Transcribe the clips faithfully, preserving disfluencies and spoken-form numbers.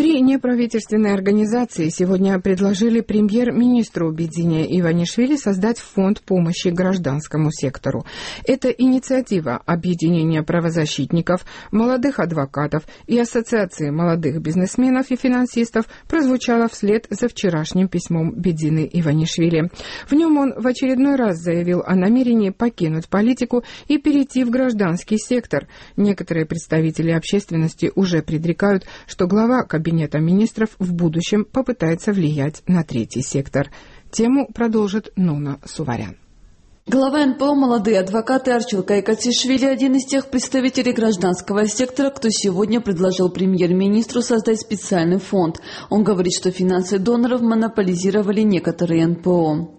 Три неправительственные организации сегодня предложили премьер-министру Бидзине Иванишвили создать фонд помощи гражданскому сектору. Эта инициатива объединения правозащитников, молодых адвокатов и Ассоциации молодых бизнесменов и финансистов прозвучала вслед за вчерашним письмом Бидзины Иванишвили. В нем он в очередной раз заявил о намерении покинуть политику и перейти в гражданский сектор. Некоторые представители общественности уже предрекают, что глава Кабинета министров в будущем попытается влиять на третий сектор. Тему продолжит Нуна Суварян. Глава эн пэ о «Молодые адвокаты» Арчил Кайкатишвили – один из тех представителей гражданского сектора, кто сегодня предложил премьер-министру создать специальный фонд. Он говорит, что финансы доноров монополизировали некоторые эн пэ о.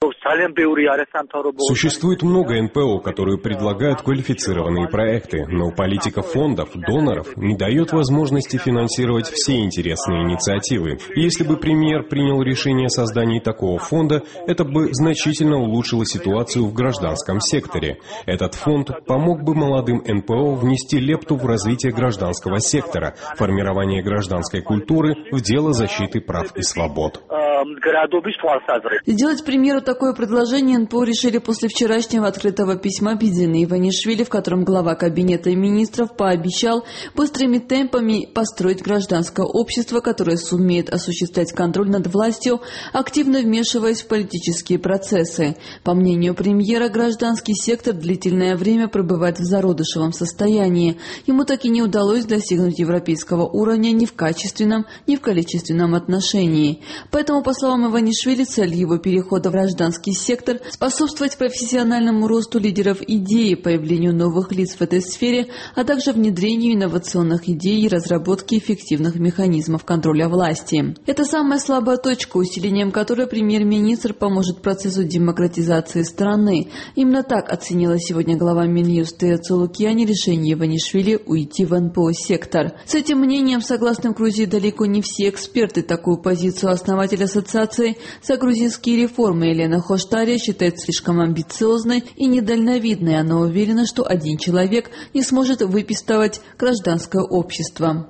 Существует много эн пэ о, которые предлагают квалифицированные проекты, но политика фондов, доноров не дает возможности финансировать все интересные инициативы. И если бы премьер принял решение о создании такого фонда, это бы значительно улучшило ситуацию в гражданском секторе. Этот фонд помог бы молодым эн пэ о внести лепту в развитие гражданского сектора, формирование гражданской культуры в дело защиты прав и свобод. Сделать премьеру такое предложение эн пэ о решили после вчерашнего открытого письма Бидзины Иванишвили, в котором глава Кабинета министров пообещал быстрыми темпами построить гражданское общество, которое сумеет осуществлять контроль над властью, активно вмешиваясь в политические процессы. По мнению премьера, гражданский сектор длительное время пребывает в зародышевом состоянии. Ему так и не удалось достигнуть европейского уровня ни в качественном, ни в количественном отношении. Поэтому, по словам Иванишвили, цель его перехода в гражданский сектор – способствовать профессиональному росту лидеров идеи, появлению новых лиц в этой сфере, а также внедрению инновационных идей и разработке эффективных механизмов контроля власти. Это самая слабая точка, усилением которой премьер-министр поможет процессу демократизации страны. Именно так оценила сегодня глава Минюста Эцо Лукьяни решение Иванишвили уйти в эн пэ о-сектор. С этим мнением согласны в Грузии далеко не все эксперты. Такую позицию основатель ассоциации за грузинские реформы Елена Хоштария считает слишком амбициозной и недальновидной. Она уверена, что один человек не сможет выпистывать гражданское общество.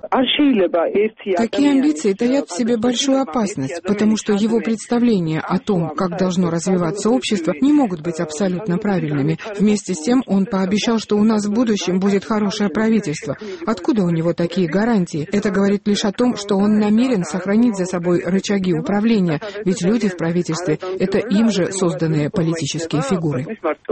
Такие амбиции таят в себе большую опасность, потому что его представления о том, как должно развиваться общество, не могут быть абсолютно правильными. Вместе с тем он пообещал, что у нас в будущем будет хорошее правительство. Откуда у него такие гарантии? Это говорит лишь о том, что он намерен сохранить за собой рычаги управления, ведь люди в правительстве – это им же созданные политические фигуры.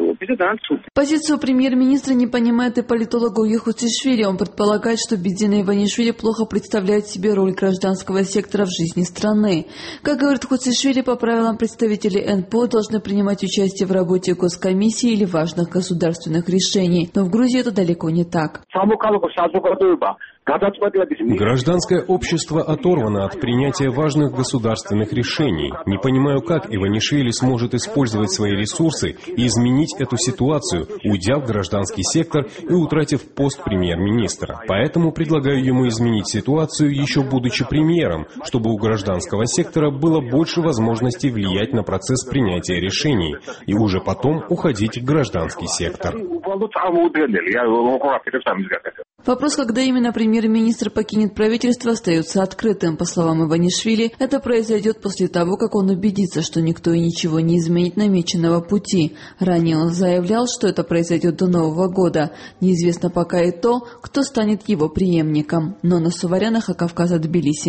Позицию премьер-министра не понимает и политолог Уги Хуцишвили. Он предполагает, что Бидзина Иванишвили плохо представляет себе роль гражданского сектора в жизни страны. Как говорит Хуцишвили, по правилам представители эн пэ о должны принимать участие в работе госкомиссии или важных государственных решений. Но в Грузии это далеко не так. Гражданское общество оторвано от принятия важных государственных решений. Не понимаю, как Иванишвили сможет использовать свои ресурсы и изменить эту ситуацию, уйдя в гражданский сектор и утратив пост премьер-министра. Поэтому предлагаю ему изменить ситуацию, еще будучи премьером, чтобы у гражданского сектора было больше возможностей влиять на процесс принятия решений и уже потом уходить в гражданский сектор. Вопрос, когда именно премьер-министр покинет правительство, остается открытым. По словам Иванишвили, это произойдет после того, как он убедится, что никто и ничего не изменит намеченного пути. Ранее он заявлял, что это произойдет до Нового года. Неизвестно пока и то, кто станет его преемником. Нуна Суварян, Кавказ, Тбилиси.